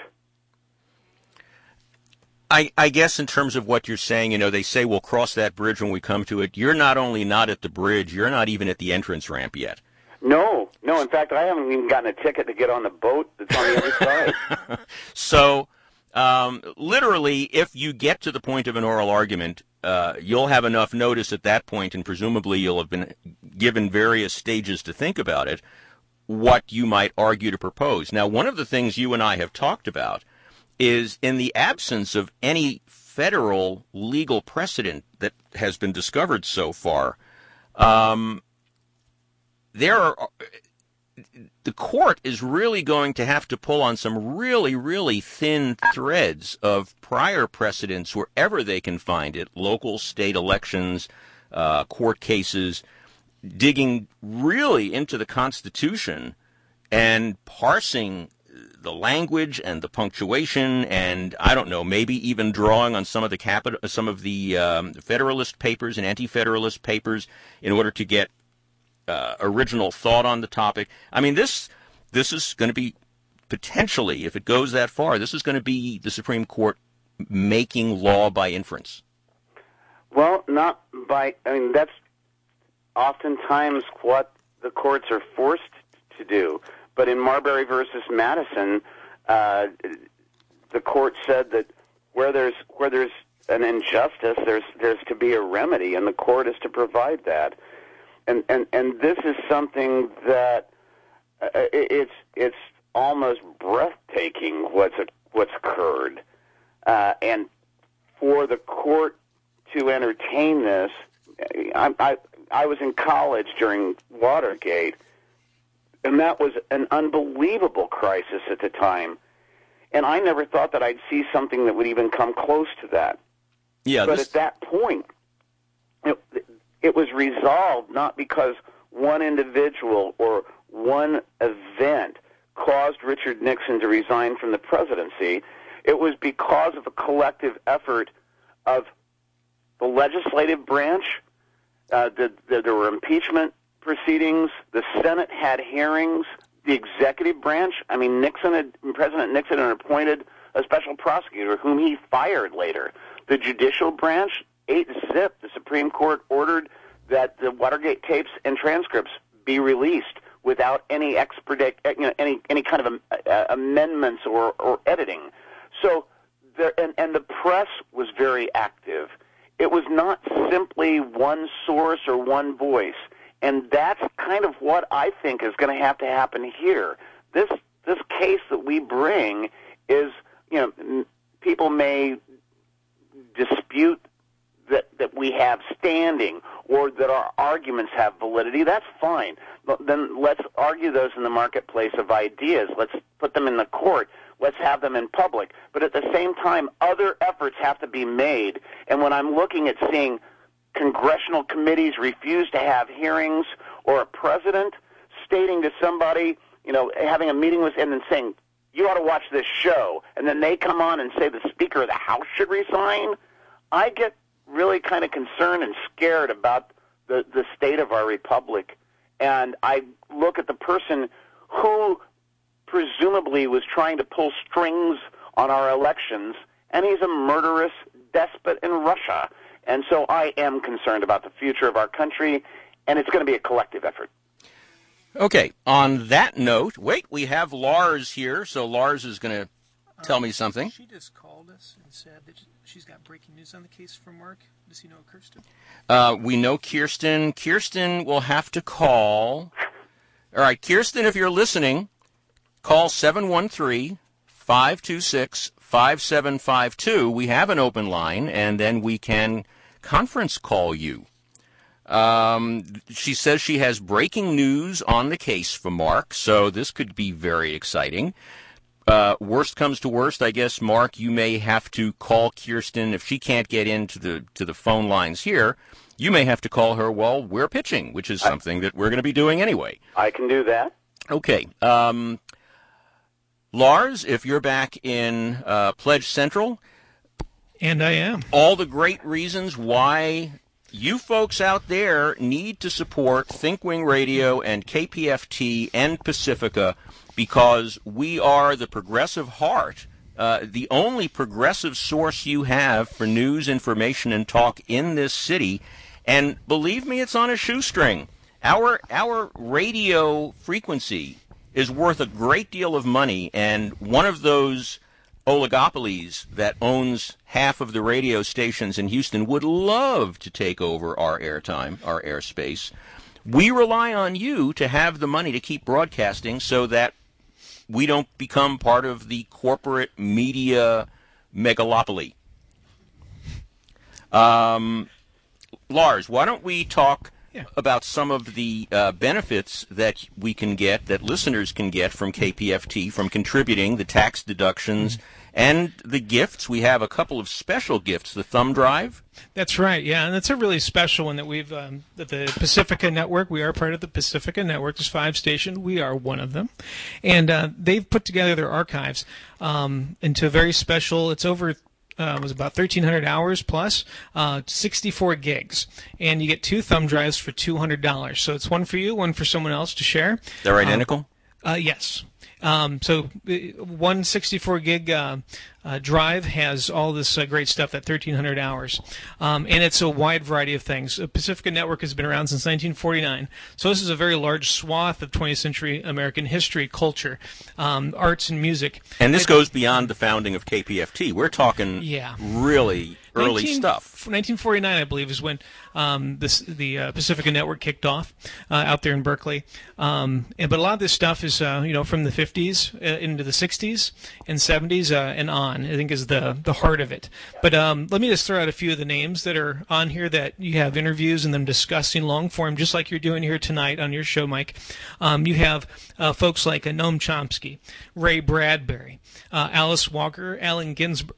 I, I guess in terms of what you're saying, you know, they say we'll cross that bridge when we come to it. You're not only not at the bridge, you're not even at the entrance ramp yet. No, no. In fact, I haven't even gotten a ticket to get on the boat that's on the other side. So, um, literally, if you get to the point of an oral argument, uh, you'll have enough notice at that point, and presumably you'll have been given various stages to think about it, what you might argue to propose. Now, one of the things you and I have talked about is in the absence of any federal legal precedent that has been discovered so far, um, there are, the court is really going to have to pull on some really, really thin threads of prior precedents wherever they can find it, local, state elections, uh, court cases, digging really into the Constitution and parsing the language and the punctuation, and I don't know, maybe even drawing on some of the capital, some of the um, Federalist Papers and Anti-Federalist Papers in order to get uh, original thought on the topic. I mean, this this is going to be potentially, if it goes that far, this is going to be the Supreme Court making law by inference. Well, not by. I mean, that's oftentimes what the courts are forced to do. But in Marbury versus Madison, uh, the court said that where there's where there's an injustice, there's there's to be a remedy, and the court is to provide that. And and, and this is something that uh, it's it's almost breathtaking what's what's occurred, uh, and for the court to entertain this. I, I I was in college during Watergate. And that was an unbelievable crisis at the time. And I never thought that I'd see something that would even come close to that. Yeah, but this... at that point, it, it was resolved not because one individual or one event caused Richard Nixon to resign from the presidency. It was because of a collective effort of the legislative branch. Uh, the, the, there were impeachment proceedings. The Senate had hearings. The executive branch, I mean, Nixon had, President Nixon had appointed a special prosecutor whom he fired later. The judicial branch, eight zip, the Supreme Court ordered that the Watergate tapes and transcripts be released without any expedite, you know, any any kind of uh, amendments or, or editing. So, there, and, and the press was very active. It was not simply one source or one voice. And that's kind of what I think is going to have to happen here. This this case that we bring is, you know, people may dispute that, that we have standing or that our arguments have validity. That's fine. But then let's argue those in the marketplace of ideas. Let's put them in the court. Let's have them in public. But at the same time, other efforts have to be made. And when I'm looking at seeing congressional committees refuse to have hearings, or a president stating to somebody, you know, having a meeting with him and saying, you ought to watch this show, and then they come on and say the Speaker of the House should resign, I get really kind of concerned and scared about the, the state of our republic. And I look at the person who presumably was trying to pull strings on our elections, and he's a murderous despot in Russia. And so I am concerned about the future of our country, and it's going to be a collective effort. Okay. On that note, wait, we have Lars here, so Lars is going to tell um, me something. She just called us and said that she's got breaking news on the case for Mark. Does he know Kirsten? Uh, we know Kirsten. Kirsten will have to call. All right, Kirsten, if you're listening, call seven one three, five two six, five seven five two. We have an open line, and then we can conference call you. Um, she says she has breaking news on the case for Mark, so this could be very exciting. Uh, worst comes to worst, I guess, Mark, you may have to call Kirsten. If she can't get into the to the phone lines here, you may have to call her while we're pitching, which is something I, that we're going to be doing anyway. I can do that. Okay. Um, Lars, if you're back in uh, Pledge Central. And I am. All the great reasons why you folks out there need to support ThinkWing Radio and K P F T and Pacifica, because we are the progressive heart, uh, the only progressive source you have for news, information, and talk in this city. And believe me, it's on a shoestring. Our our radio frequency is worth a great deal of money, and one of those oligopolies that owns half of the radio stations in Houston would love to take over our airtime, our airspace. We rely on you to have the money to keep broadcasting so that we don't become part of the corporate media megalopoly. Um, Lars, why don't we talk yeah. about some of the uh, benefits that we can get, that listeners can get from K P F T, from contributing, the tax deductions, mm-hmm. and the gifts. We have a couple of special gifts, the thumb drive. That's right, yeah, and that's a really special one that we've, um, that the Pacifica Network, we are part of the Pacifica Network, there's five stations, we are one of them, and uh, they've put together their archives um, into a very special, it's over Uh, it was about thirteen hundred hours plus, uh, sixty-four gigs. And you get two thumb drives for two hundred dollars. So it's one for you, one for someone else to share. They're identical? Uh, uh, yes. Um, so uh, one sixty-four gig uh, uh, drive has all this uh, great stuff, that thirteen hundred hours. Um, and it's a wide variety of things. Uh, Pacifica Network has been around since nineteen forty-nine. So this is a very large swath of twentieth century American history, culture, um, arts, and music. And this it, goes beyond the founding of K P F T. We're talking yeah. really early nineteen, stuff. nineteen forty-nine, I believe, is when um, this, the uh, Pacifica Network kicked off uh, out there in Berkeley. Um, and, but a lot of this stuff is, uh, you know, from the fifties uh, into the sixties and seventies uh, and on, I think, is the, the heart of it. But um, let me just throw out a few of the names that are on here that you have interviews and them discussing long form, just like you're doing here tonight on your show, Mike. Um, you have uh, folks like uh, Noam Chomsky, Ray Bradbury, uh, Alice Walker, Allen Ginsberg,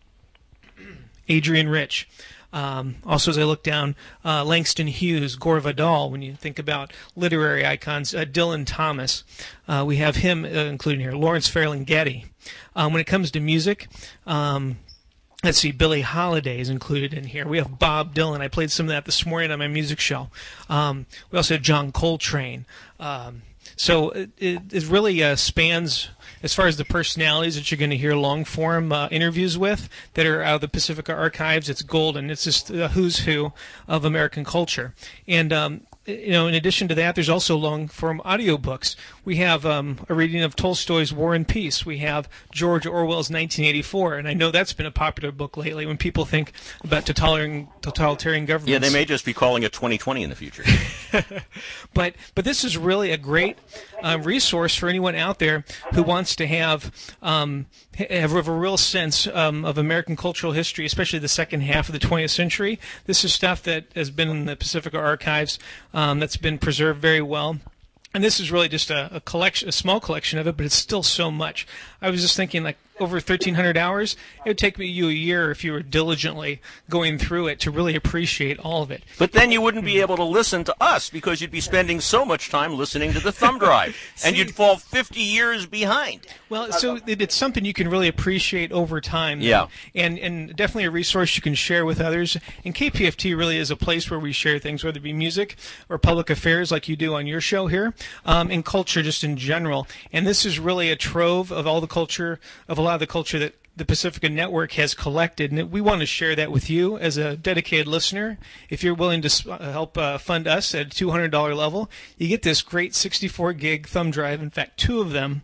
Adrian Rich. Um, also, as I look down, uh, Langston Hughes, Gore Vidal, when you think about literary icons, uh, Dylan Thomas, uh, we have him uh, included here, Lawrence Ferlinghetti. Um, when it comes to music, um, let's see, Billie Holiday is included in here. We have Bob Dylan. I played some of that this morning on my music show. Um, we also have John Coltrane. Um, so it, it really uh, spans, as far as the personalities that you're going to hear long-form uh, interviews with that are out of the Pacifica archives. It's golden. It's just a who's who of American culture. And um, you know, in addition to that, there's also long-form audiobooks. We have um, a reading of Tolstoy's War and Peace. We have George Orwell's nineteen eighty-four, and I know that's been a popular book lately when people think about totalitarian, totalitarian governments. Yeah, they may just be calling it twenty twenty in the future. but but this is really a great um, resource for anyone out there who wants to have um, have a real sense um, of American cultural history, especially the second half of the twentieth century. This is stuff that has been in the Pacifica archives. Um, that's been preserved very well. And this is really just a, a collection, a small collection of it, but it's still so much. I was just thinking, like, over thirteen hundred hours, it would take me you a year if you were diligently going through it to really appreciate all of it. But then you wouldn't be able to listen to us because you'd be spending so much time listening to the thumb drive, and you'd fall fifty years behind. Well, so it, it's something you can really appreciate over time. Yeah. And, and definitely a resource you can share with others. And K P F T really is a place where we share things, whether it be music or public affairs like you do on your show here, um, and culture just in general. And this is really a trove of all the culture, of a lot of the culture that the Pacifica Network has collected, and we want to share that with you as a dedicated listener. If you're willing to uh, help uh, fund us at a two hundred dollars level, you get this great sixty-four gig thumb drive, in fact, two of them,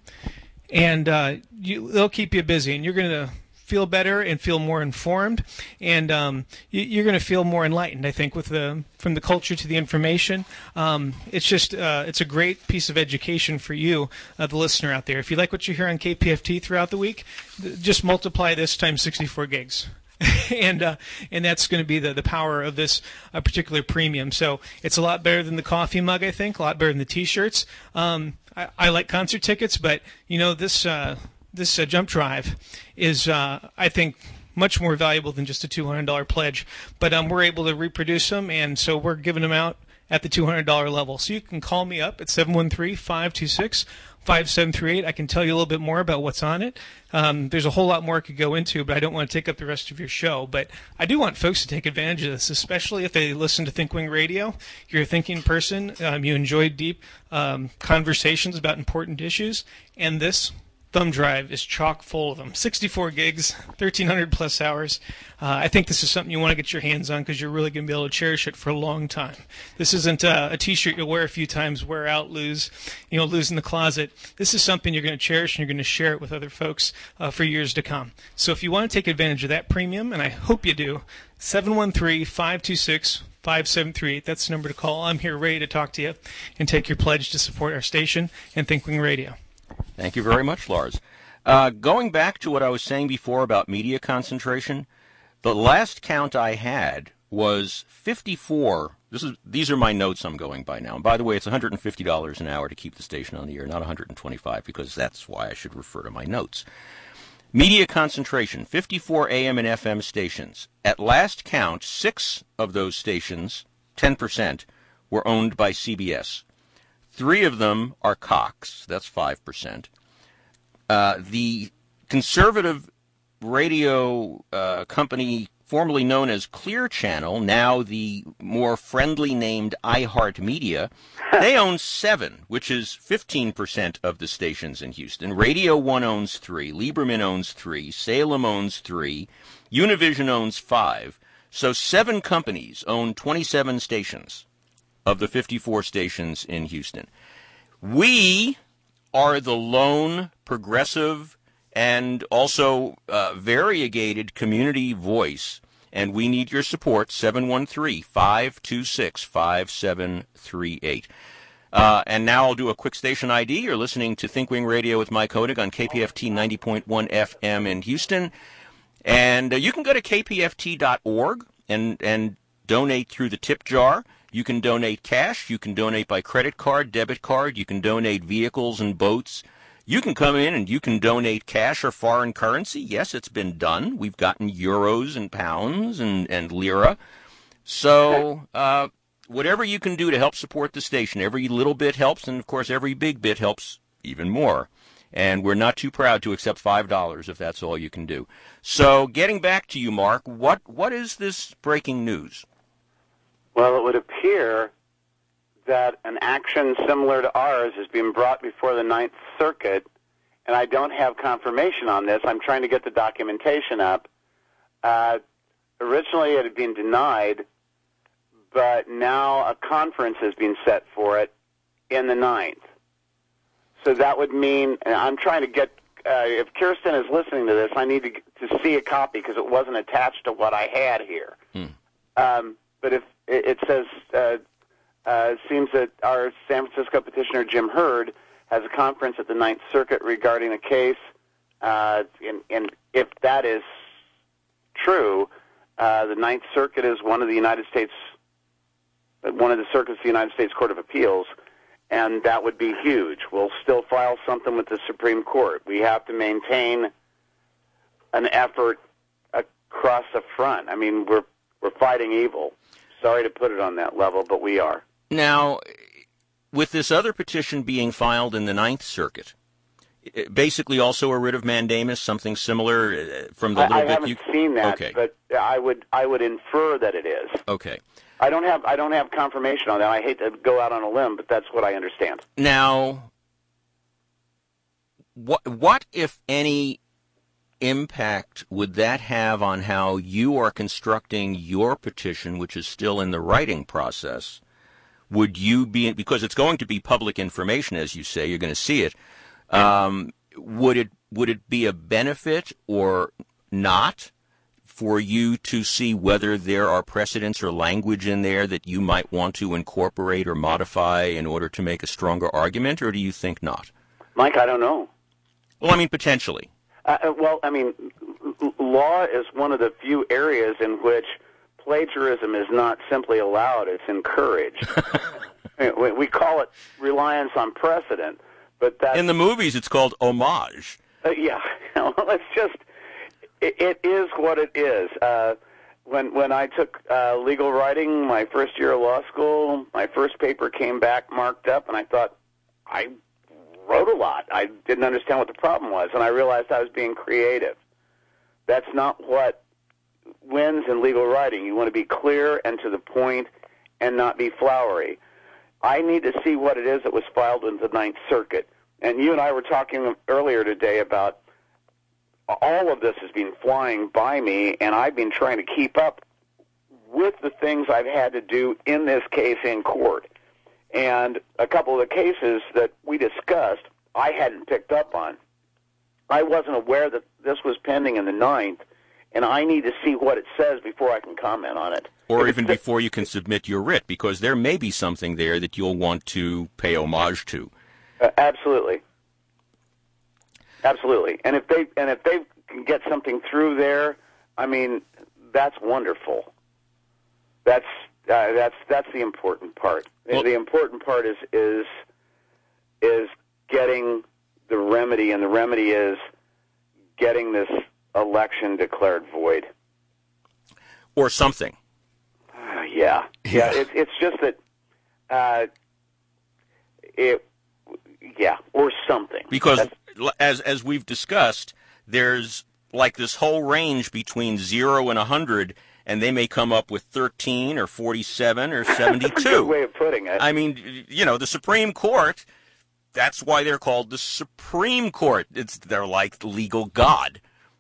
and uh, you, they'll keep you busy, and you're going to feel better and feel more informed, and um, you, you're going to feel more enlightened, I think, with the from the culture to the information. Um, it's just uh, it's a great piece of education for you, uh, the listener out there. If you like what you hear on K P F T throughout the week, th- just multiply this times sixty-four gigs. and uh, and that's going to be the, the power of this uh, particular premium. So it's a lot better than the coffee mug, I think, a lot better than the T-shirts. Um, I, I like concert tickets, but, you know, this uh, this uh, jump drive is, uh, I think, much more valuable than just a two hundred dollars pledge. But um, we're able to reproduce them, and so we're giving them out at the two hundred dollars level. So you can call me up at seven one three, five two six, five seven three eight. I can tell you a little bit more about what's on it. Um, there's a whole lot more I could go into, but I don't want to take up the rest of your show. But I do want folks to take advantage of this, especially if they listen to ThinkWing Radio. You're a thinking person. Um, you enjoy deep um, conversations about important issues. And this thumb drive is chock full of them. sixty-four gigs, thirteen hundred plus hours. Uh, I think this is something you want to get your hands on because you're really going to be able to cherish it for a long time. This isn't uh, a T-shirt you'll wear a few times, wear out, lose, you know, lose in the closet. This is something you're going to cherish and you're going to share it with other folks uh, for years to come. So if you want to take advantage of that premium, and I hope you do, seven one three, five two six, five seven three eight. That's the number to call. I'm here ready to talk to you and take your pledge to support our station and ThinkWing Radio. Thank you very much, Lars. Uh, going back to what I was saying before about media concentration, the last count I had was fifty-four. This is these are my notes I'm going by now. And by the way, it's one hundred fifty dollars an hour to keep the station on the air, not one hundred twenty-five dollars, because that's why I should refer to my notes. Media concentration, fifty-four A M and F M stations. At last count, six of those stations, ten percent, were owned by C B S. Three of them are Cox. That's five percent. Uh, the conservative radio uh, company formerly known as Clear Channel, now the more friendly named iHeartMedia, they own seven, which is fifteen percent of the stations in Houston. Radio One owns three, Lieberman owns three, Salem owns three, Univision owns five. So seven companies own twenty-seven stations of the fifty-four stations in Houston. We are the lone progressive and also uh, variegated community voice, and we need your support, seven one three, five two six, five seven three eight. Uh, and now I'll do a quick station I D. You're listening to ThinkWing Radio with Mike Koenig on K P F T ninety point one F M in Houston. And uh, you can go to K P F T dot org and, and donate through the tip jar. You can donate cash. You can donate by credit card, debit card. You can donate vehicles and boats. You can come in and you can donate cash or foreign currency. Yes, it's been done. We've gotten euros and pounds and, and lira. So uh, whatever you can do to help support the station, every little bit helps, and, of course, every big bit helps even more. And we're not too proud to accept five dollars if that's all you can do. So getting back to you, Mark, what what is this breaking news? Well, it would appear that an action similar to ours is being brought before the Ninth Circuit, and I don't have confirmation on this. I'm trying to get the documentation up. Uh, originally, it had been denied, but now a conference has been set for it in the Ninth. So that would mean, and I'm trying to get, uh, if Kirsten is listening to this, I need to, to see a copy because it wasn't attached to what I had here. Hmm. Um, but if it, it says, uh, uh, it seems that our San Francisco petitioner, Jim Hurd, has a conference at the Ninth Circuit regarding a case, uh, and, and if that is true, uh, the Ninth Circuit is one of the United States, one of the circuits of the United States Court of Appeals, and that would be huge. We'll still file something with the Supreme Court. We have to maintain an effort across the front. I mean, we're we're fighting evil. Sorry to put it on that level, but we are. Now, with this other petition being filed in the Ninth Circuit, basically also a writ of mandamus, something similar from the little I, I bit haven't you seen that, okay. but I would I would infer that it is. Okay. I don't have I don't have confirmation on that. I hate to go out on a limb, but that's what I understand. Now, what what if any impact would that have on how you are constructing your petition, which is still in the writing process? Would you be, because it's going to be public information, as you say, you're going to see it. Um, would it would it be a benefit or not for you to see whether there are precedents or language in there that you might want to incorporate or modify in order to make a stronger argument, or do you think not? Mike, I don't know. Well, I mean, potentially. Uh, well, I mean, law is one of the few areas in which plagiarism is not simply allowed, it's encouraged. we, we call it reliance on precedent, but that in the movies it's called homage. Uh, yeah, it's just, it, it is what it is. Uh, when when I took uh, legal writing my first year of law school, my first paper came back marked up, and I thought, I wrote a lot. I didn't understand what the problem was, and I realized I was being creative. That's not what wins in legal writing. You want to be clear and to the point and not be flowery. I need to see what it is that was filed in the Ninth Circuit. And you and I were talking earlier today about all of this has been flying by me, and I've been trying to keep up with the things I've had to do in this case in court. And a couple of the cases that we discussed, I hadn't picked up on. I wasn't aware that this was pending in the ninth, and I need to see what it says before I can comment on it. Or even before you can submit your writ, because there may be something there that you'll want to pay homage to. Uh, absolutely. Absolutely. And if they and if they can get something through there, I mean, that's wonderful. That's uh, that's that's the important part. Well, the important part is is is getting the remedy, and the remedy is getting this election declared void, or something. Uh, yeah, yeah. It's it's just that uh, it, yeah, or something. Because That's, as as we've discussed, there's like this whole range between zero and a hundred. And they may come up with thirteen or forty-seven or seventy-two. Good way of putting it. I mean, you know, the Supreme Court, that's why they're called the Supreme Court. It's They're like the legal God.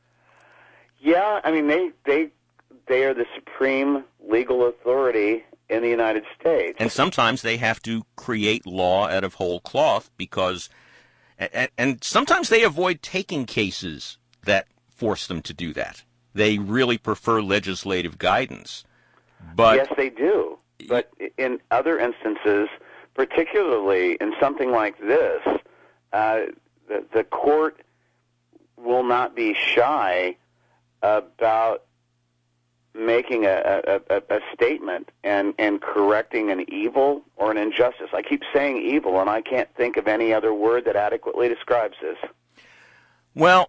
Yeah, I mean, they, they, they are the supreme legal authority in the United States. And sometimes they have to create law out of whole cloth because, and, and sometimes they avoid taking cases that force them to do that. They really prefer legislative guidance. But yes, they do. But in other instances, particularly in something like this, uh, the, the court will not be shy about making a, a, a, a statement and, and correcting an evil or an injustice. I keep saying evil, and I can't think of any other word that adequately describes this. Well,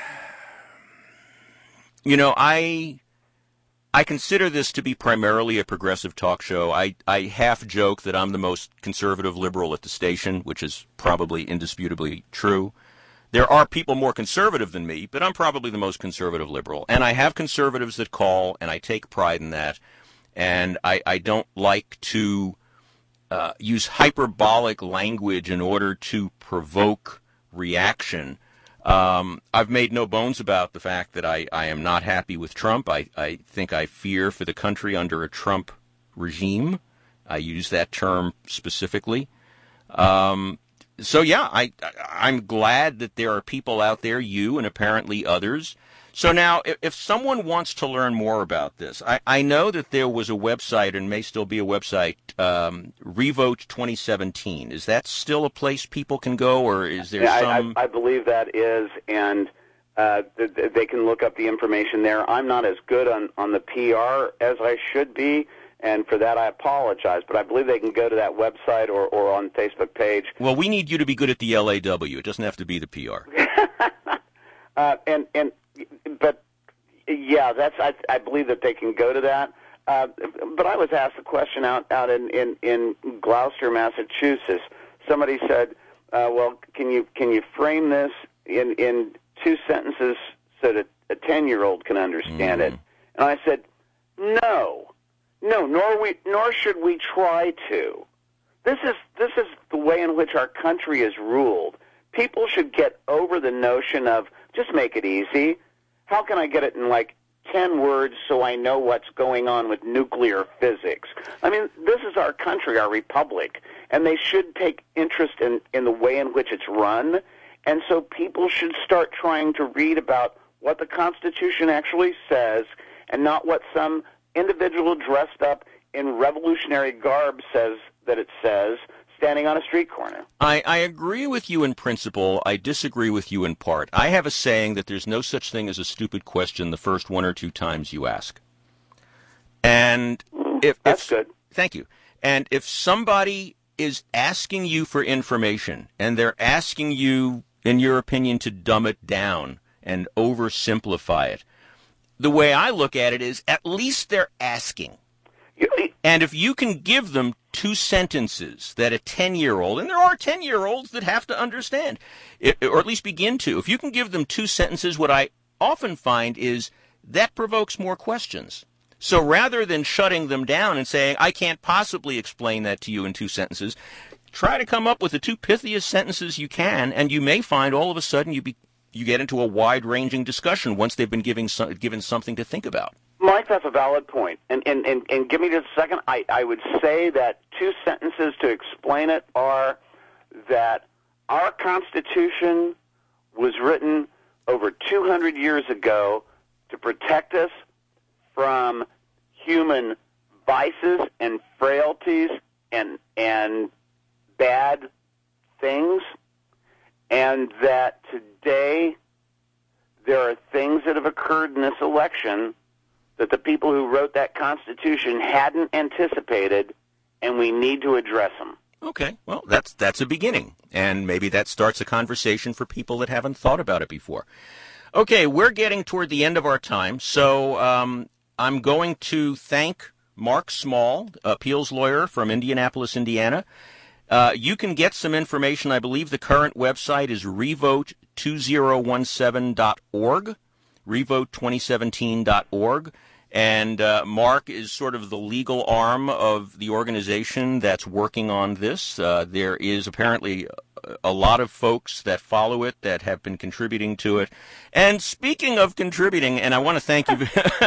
you know, I I consider this to be primarily a progressive talk show. I, I half joke that I'm the most conservative liberal at the station, which is probably indisputably true. There are people more conservative than me, but I'm probably the most conservative liberal. And I have conservatives that call, and I take pride in that. And I, I don't like to uh, use hyperbolic language in order to provoke reaction. Um, I've made no bones about the fact that I, I am not happy with Trump. I, I think I fear for the country under a Trump regime. I use that term specifically. Um, so, yeah, I, I'm glad that there are people out there, you and apparently others. So now, if, if someone wants to learn more about this, I, I know that there was a website and may still be a website, um, Revote twenty seventeen. Is that still a place people can go, or is there yeah, some... I, I, I believe that is, and uh, th- th- they can look up the information there. I'm not as good on, on the P R as I should be, and for that I apologize, but I believe they can go to that website or, or on Facebook page. Well, we need you to be good at the L A W. It doesn't have to be the P R. uh, and, and But, yeah, that's I, I believe that they can go to that. Uh, but I was asked a question out, out in, in, in Gloucester, Massachusetts. Somebody said, uh, well, can you can you frame this in, in two sentences so that a ten-year-old can understand mm. it? And I said, no. No, nor we nor should we try to. This is this is the way in which our country is ruled. People should get over the notion of just make it easy. How can I get it in like ten words so I know what's going on with nuclear physics? I mean, this is our country, our republic, and they should take interest in, in the way in which it's run. And so people should start trying to read about what the Constitution actually says and not what some individual dressed up in revolutionary garb says that it says, standing on a street corner. I, I agree with you in principle. I disagree with you in part. I have a saying that there's no such thing as a stupid question the first one or two times you ask. And if That's if, good. Thank you. And if somebody is asking you for information and they're asking you, in your opinion, to dumb it down and oversimplify it, the way I look at it is at least they're asking. And if you can give them two sentences that a ten-year-old, and there are ten-year-olds that have to understand, or at least begin to, if you can give them two sentences, what I often find is that provokes more questions. So rather than shutting them down and saying, I can't possibly explain that to you in two sentences, try to come up with the two pithiest sentences you can, and you may find all of a sudden you be, you get into a wide-ranging discussion once they've been giving some, given something to think about. Mike, that's a valid point. And, and, and, and give me just a second. I, I would say that two sentences to explain it are that our Constitution was written over two hundred years ago to protect us from human vices and frailties and and bad things, and that today there are things that have occurred in this election that the people who wrote that Constitution hadn't anticipated, and we need to address them. Okay, well, that's that's a beginning, and maybe that starts a conversation for people that haven't thought about it before. Okay, we're getting toward the end of our time, so um, I'm going to thank Mark Small, appeals lawyer from Indianapolis, Indiana. Uh, you can get some information. I believe the current website is revote two thousand seventeen dot org, revote twenty seventeen dot org. And uh, Mark is sort of the legal arm of the organization that's working on this. Uh, there is apparently a lot of folks that follow it that have been contributing to it. And speaking of contributing, and I want to thank you.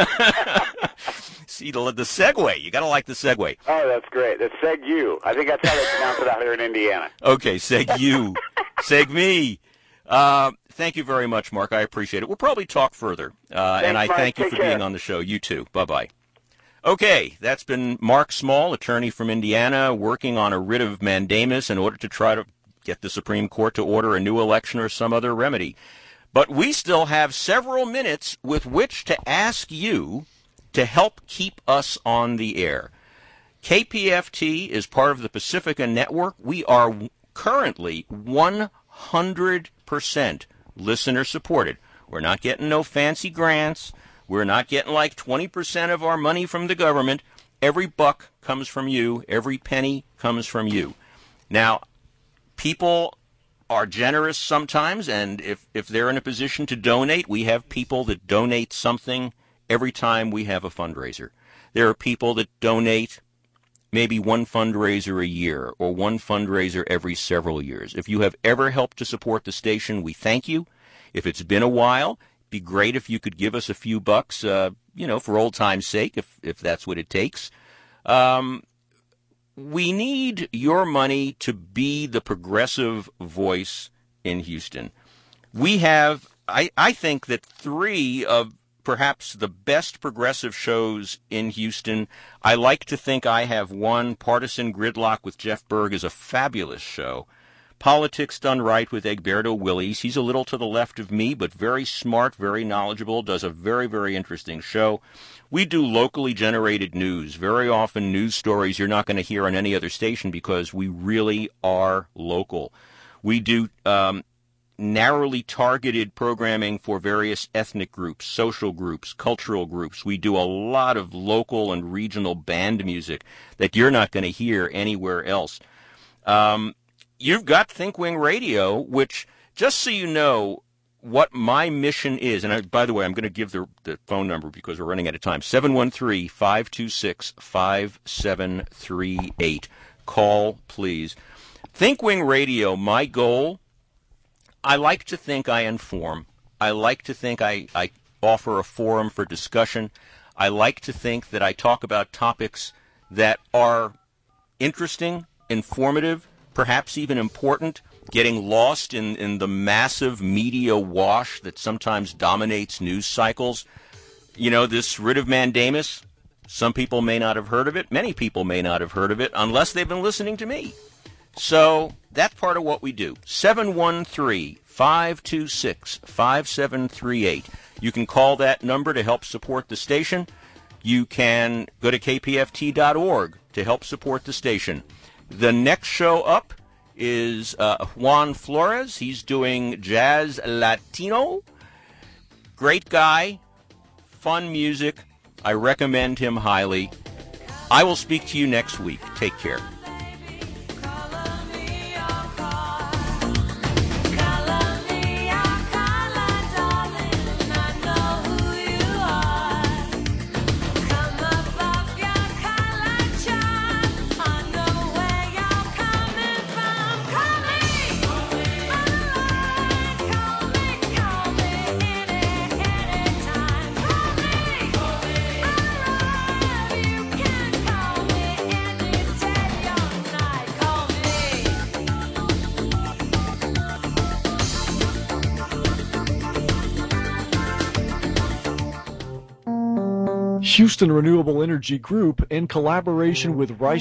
See, the, the segue. You got to like the segue. Oh, that's great. That's Seg-U. I think that's how they pronounce it out here in Indiana. Okay, Seg-U. Seg-me. Uh, thank you very much, Mark. I appreciate it. We'll probably talk further. Uh, and I Mike. thank you Take for care. being on the show. You too. Bye-bye. Okay, that's been Mark Small, attorney from Indiana, working on a writ of mandamus in order to try to get the Supreme Court to order a new election or some other remedy. But we still have several minutes with which to ask you to help keep us on the air. K P F T is part of the Pacifica Network. We are currently one hundred percent listener supported. We're not getting no fancy grants. We're not getting like twenty percent of our money from the government. Every buck comes from you. Every penny comes from you. Now, people are generous sometimes, and if, if they're in a position to donate, we have people that donate something every time we have a fundraiser. There are people that donate maybe one fundraiser a year or one fundraiser every several years. If you have ever helped to support the station, we thank you. If it's been a while, it'd be great if you could give us a few bucks, uh, you know, for old time's sake, if, if that's what it takes. Um, we need your money to be the progressive voice in Houston. We have, I, I think that three of perhaps the best progressive shows in Houston. I like to think I have one. Partisan Gridlock with Jeff Berg is a fabulous show. Politics Done Right with Egberto Willies. He's a little to the left of me, but very smart, very knowledgeable, does a very, very interesting show. We do locally generated news. Very often news stories you're not going to hear on any other station because we really are local. We do um, narrowly targeted programming for various ethnic groups, social groups, cultural groups. We do a lot of local and regional band music that you're not going to hear anywhere else. Um, you've got ThinkWing Radio, which, just so you know what my mission is, and I, by the way, I'm going to give the, the phone number because we're running out of time, seven one three, five two six, five seven three eight. Call, please. ThinkWing Radio, my goal, I like to think I inform. I like to think I, I offer a forum for discussion. I like to think that I talk about topics that are interesting, informative, perhaps even important, getting lost in, in the massive media wash that sometimes dominates news cycles. You know, this writ of mandamus, some people may not have heard of it. Many people may not have heard of it unless they've been listening to me. So that's part of what we do. seven one three, five two six, five seven three eight. You can call that number to help support the station. You can go to k p f t dot org to help support the station. The next show up is uh, Juan Flores. He's doing Jazz Latino. Great guy, fun music. I recommend him highly. I will speak to you next week. Take care. Houston Renewable Energy Group, in collaboration with Rice